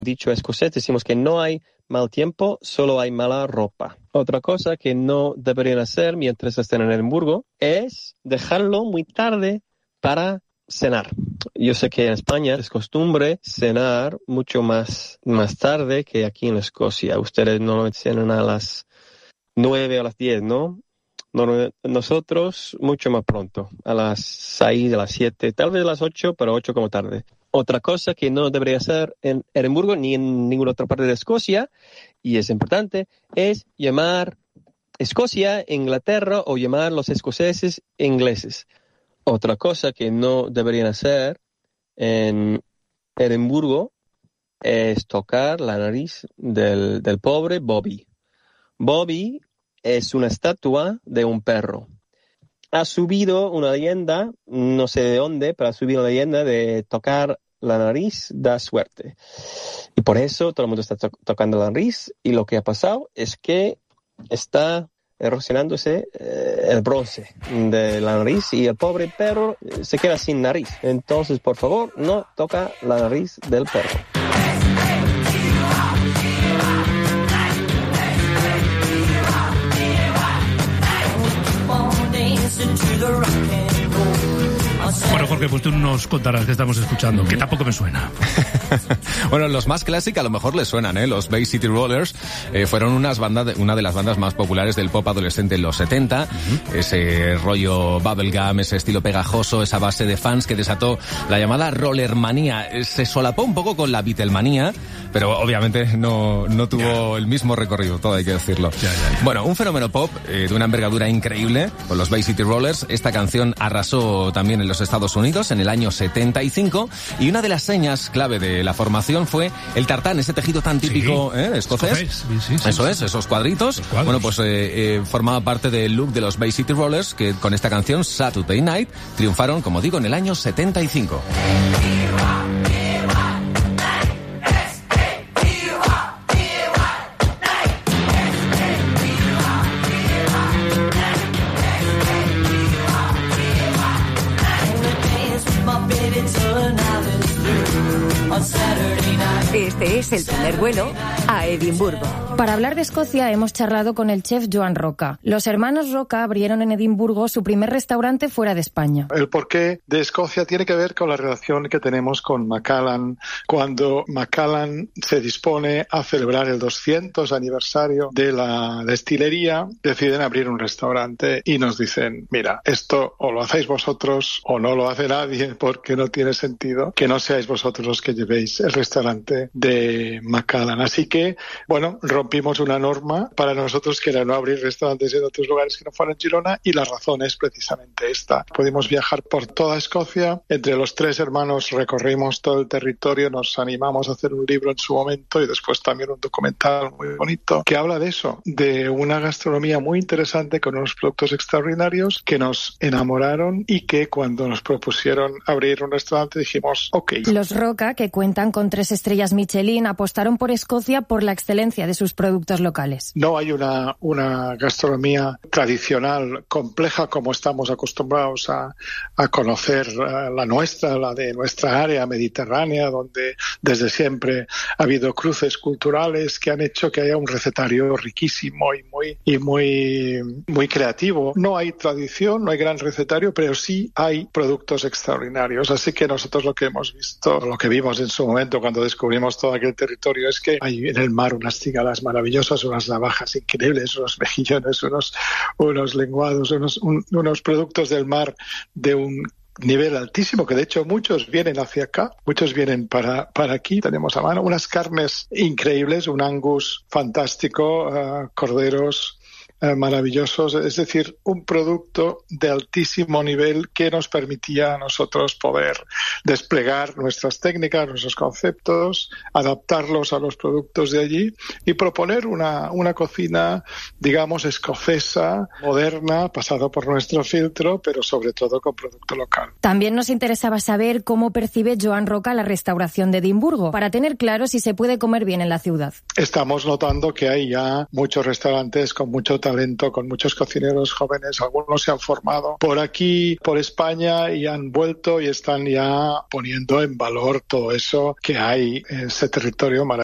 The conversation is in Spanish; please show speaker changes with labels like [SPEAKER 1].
[SPEAKER 1] dicho escocés, decimos que no hay mal tiempo, solo hay mala ropa. Otra cosa que no deberían hacer mientras estén en Edimburgo es dejarlo muy tarde para cenar. Yo sé que en España es costumbre cenar mucho más tarde que aquí en Escocia. Ustedes no cenan a las 9 o a las 10, ¿no? Nosotros mucho más pronto, a las 6, a las 7, tal vez a las 8, pero 8 como tarde. Otra cosa que no debería hacer en Edimburgo ni en ninguna otra parte de Escocia, y es importante, es llamar Escocia, Inglaterra, o llamar los escoceses ingleses. Otra cosa que no deberían hacer en Edimburgo es tocar la nariz del pobre Bobby. Bobby es una estatua de un perro. Ha subido una leyenda, no sé de dónde, pero ha subido una leyenda de tocar la nariz da suerte. Y por eso todo el mundo está tocando la nariz, y lo que ha pasado es que está erosionándose el bronce de la nariz y el pobre perro se queda sin nariz. Entonces, por favor, no toca la nariz del perro.
[SPEAKER 2] Bueno, Jorge, pues tú nos contarás qué estamos escuchando, que tampoco me suena.
[SPEAKER 3] Bueno, los más clásicos a lo mejor les suenan, ¿eh? Los Bay City Rollers fueron una de las bandas más populares del pop adolescente en los 70. Ese rollo bubblegum, ese estilo pegajoso, esa base de fans que desató la llamada rollermanía. Se solapó un poco con la Beatlemanía, pero obviamente no tuvo el mismo recorrido, todo hay que decirlo. Ya. Bueno, un fenómeno pop de una envergadura increíble con los Bay City Rollers. Esta canción arrasó también en los Estados Unidos en el año 75, y una de las señas clave de la formación fue el tartán, ese tejido tan típico escocés. Sí, eso es, esos cuadritos. Bueno, pues formaba parte del look de los Bay City Rollers, que con esta canción Saturday Night triunfaron, como digo, en el año 75.
[SPEAKER 4] Este es el primer vuelo a Edimburgo.
[SPEAKER 5] Para hablar de Escocia hemos charlado con el chef Joan Roca. Los hermanos Roca abrieron en Edimburgo su primer restaurante fuera de España.
[SPEAKER 6] El porqué de Escocia tiene que ver con la relación que tenemos con Macallan. Cuando Macallan se dispone a celebrar el 200 aniversario de la destilería, deciden abrir un restaurante y nos dicen, mira, esto o lo hacéis vosotros o no lo hace nadie, porque no tiene sentido que no seáis vosotros los que llevéis el restaurante de Macallan. Así que, bueno, rompimos una norma para nosotros que era no abrir restaurantes en otros lugares que no fueran Girona, y la razón es precisamente esta. Pudimos viajar por toda Escocia, entre los tres hermanos recorrimos todo el territorio, nos animamos a hacer un libro en su momento y después también un documental muy bonito que habla de eso, de una gastronomía muy interesante con unos productos extraordinarios que nos enamoraron y que cuando nos propusieron abrir un restaurante dijimos, ok.
[SPEAKER 5] Los Roca, que cuentan con 3 estrellas Michelin, apostaron por Escocia por la excelencia de sus productos locales.
[SPEAKER 6] No hay una gastronomía tradicional compleja como estamos acostumbrados a conocer la nuestra, la de nuestra área mediterránea, donde desde siempre ha habido cruces culturales que han hecho que haya un recetario riquísimo y muy creativo. No hay tradición, no hay gran recetario, pero sí hay productos extraordinarios. Así que nosotros lo que hemos visto, lo que vimos en su momento cuando descubrimos todo aquel territorio, es que hay en el mar unas cigalas maravillosas, unas navajas increíbles, unos mejillones, unos lenguados, unos productos del mar de un nivel altísimo, que de hecho muchos vienen hacia acá, muchos vienen para aquí. Tenemos a mano unas carnes increíbles, un Angus fantástico, corderos maravillosos, es decir, un producto de altísimo nivel que nos permitía a nosotros poder desplegar nuestras técnicas, nuestros conceptos, adaptarlos a los productos de allí y proponer una cocina, digamos, escocesa, moderna, pasada por nuestro filtro, pero sobre todo con producto local.
[SPEAKER 5] También nos interesaba saber cómo percibe Joan Roca la restauración de Edimburgo, para tener claro si se puede comer bien en la ciudad.
[SPEAKER 6] Estamos notando que hay ya muchos restaurantes con mucho talento talento, con muchos cocineros jóvenes. Algunos se han formado por aquí, por España, y han vuelto y están ya poniendo en valor todo eso que hay en ese territorio maravilloso